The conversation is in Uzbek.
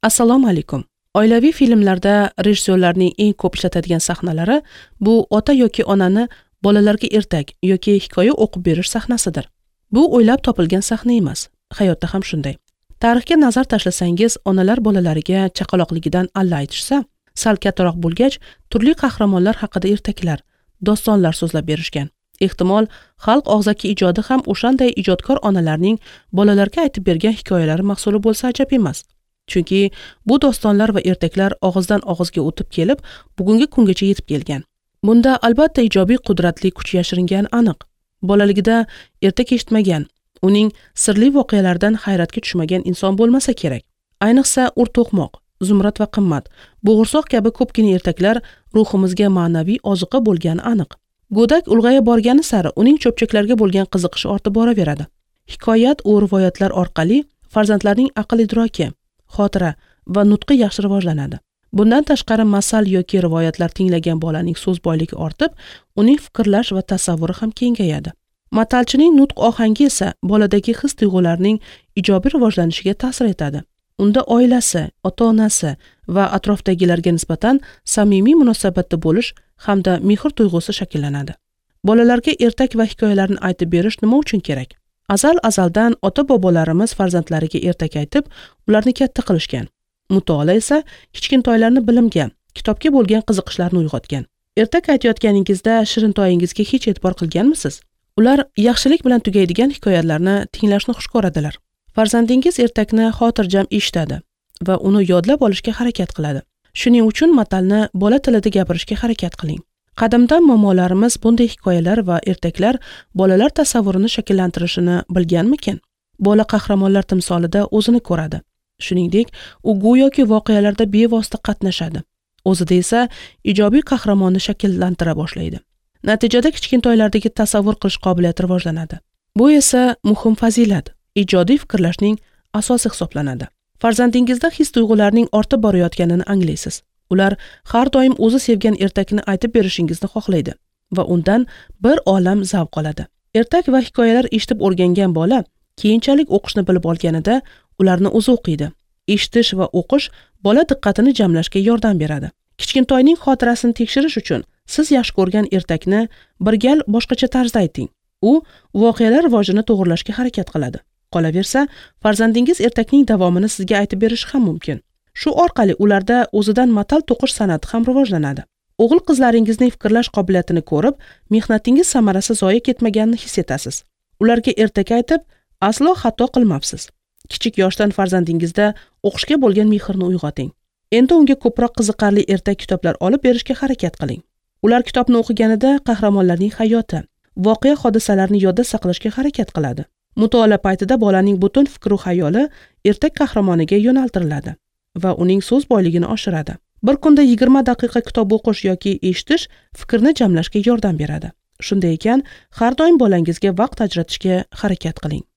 Assalomu alaykum. Oilaviy filmlarda rejissyorlarning eng ko'p ishlatadigan sahnalari bu ota yoki onani bolalarga ertak yoki hikoya o'qib berish sahnasidir. Bu o'ylab topilgan sahna emas. Hayotda ham shunday. Tarixga nazar tashlasangiz, onalar bolalariga chaqaloqligidan alla aytishsa, sal kattaroq bo'lgach, turli qahramonlar haqida ertaklar, dostonlar so'zlab berishgan. Ehtimol, xalq og'zaki ijodi ham o'shanday ijodkor onalarning bolalarga aytib bergan hikoyalari mahsuli bo'lsa ajab emas. Chunki bu dostonlar va ertaklar og'izdan og'izga o'tib kelib, bugungi kungacha yetib kelgan. Bunda albatta ijobiy qudratli kuch yashiringan aniq. Bolaligida ertak eshitmagan, uning sirli voqealaridan hayratga tushmagan inson bo'lmasa kerak. Ayniqsa urto'qmoq, zumrad va qimmat, bo'g'irsoq kabi ko'pgina ertaklar ruhimizga ma'naviy oziqa bo'lgani aniq. Go'dak ulg'aya borgani sari uning cho'pchaklarga bo'lgan qiziqishi ortib boraveradi. Hikoyat va rivoyatlar orqali farzandlarning aql idroki, xotira va nutqi yaxshi rivojlanadi. Bundan tashqari masal yoki rivoyatlar tinglagan bolaning so'z boyligi ortib, uning fikrlash va tasavvuri ham kengayadi. Matalchining nutq ohangi esa boladagi his-tuyg'ularning ijobiy rivojlanishiga ta'sir etadi. Unda oilasi, ota-onasi va atrofdagilarga nisbatan samimiy munosabatda bo'lish hamda mehr tuyg'usi shakllanadi. Bolalarga ertak va hikoyalarni aytib berish nima uchun kerak? Azaldan ota-bobolarimiz farzandlariga ertak aytib, ularni katta qilishgan. Mutolaa esa kichkintoylarni bilimga, kitobga bo'lgan qiziqishlarini uyg'otgan. Ertak aytayotganingizda shirintoyingizga hech e'tibor qilganmisiz? Ular yaxshilik bilan tugaydigan hikoyalarni tinglashni xush ko'radilar. Farzandingiz ertakni xotirjam eshitadi va uni yodlab olishga harakat qiladi. Shuning uchun matalni bola tilida gapirishga harakat qiling. Qadimdan momolarimiz bunday hikoyalar va ertaklar bolalar tasavvurini shakllantirishini bilganmikin? Bola qahramonlar timsolida o'zini ko'radi. Shuningdek, u go'yoki voqealarda bevosita qatnashadi. O'zida esa ijobiy qahramonni shakllantira boshlaydi. Natijada kichkintoylardagi tasavvur qilish qobiliyati rivojlanadi. Bu esa muhim fazilat, ijodiy fikrlashning asosi hisoblanadi. Farzandingizda his-tuyg'ularning ortib borayotganini anglaysiz. Ular har doim o'zi sevgan ertakni aytib berishingizni xohlaydi va undan bir olam zavq oladi. Ertak va hikoyalar eshitib o'rgangan bola keyinchalik o'qishni bilib olganida ularni o'zi o'qiydi. Eshitish va o'qish bola diqqatini jamlashga yordam beradi. Kichkintoyning xotirasini tekshirish uchun siz yaxshi ko'rgan ertakni bir gal boshqacha tarzda ayting. U voqealar rivojini to'g'rilashga harakat qiladi. Qolaversa, farzandingiz ertakning davomini sizga aytib berishi ham mumkin. Shu orqali ularda o'zidan matal to'qish san'ati ham rivojlanadi. O'g'il-qizlaringizning fikrlash qobiliyatini ko'rib, mehnatingiz samarasi zoya ketmaganini his etasiz. Ularga ertak aytib, aslo xato qilmabsiz. Kichik yoshdan farzandingizda o'qishga bo'lgan mehrni uyg'oting. Endi unga ko'proq qiziqarli ertak kitoblar olib berishga harakat qiling. Ular kitobni o'qiganida qahramonlarning hayoti, voqea hodisalarini yodda saqlashga harakat qiladi. Mutolaa paytida bolaning butun fikr va xayoli ertak qahramoniga yo'naltiriladi va uning so'z boyligini oshiradi. Bir kunda 20 daqiqa kitob o'qish yoki eshitish fikrni jamlashga yordam beradi. Shunday ekan, har doim bolangizga vaqt ajratishga harakat qiling.